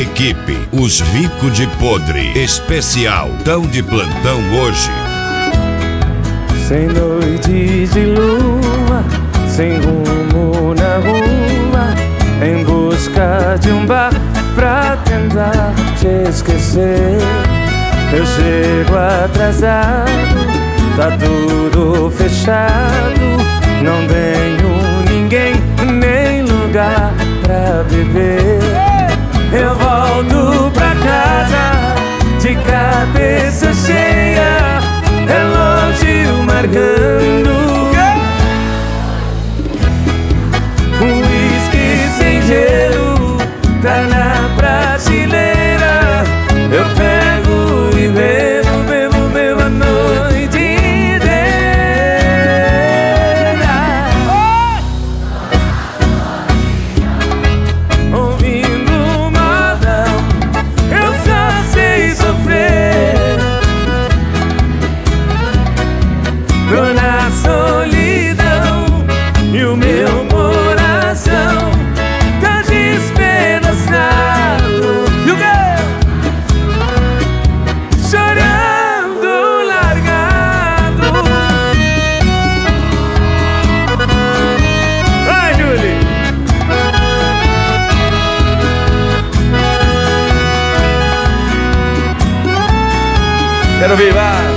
Equipe Os Rico de Podre. Especial. Tão de plantão hoje. Sem noite de lua, sem rumo na rua, em busca de um bar pra tentar te esquecer. Eu chego atrasado, tá tudo fechado, não tenho ninguém nem lugar pra beber. Eu volto pra casa de cabeça cheia, relógio marcando, uísque sem gelo tá na prateleira. Eu pego e bebo, bebo, bebo a noite inteira, ouvindo modão. Eu só sei sofrer, tô na solidão e o meu coração tá despedaçado. E o quê? Chorando largado. Vai, Julie! Quero ouvir, vai!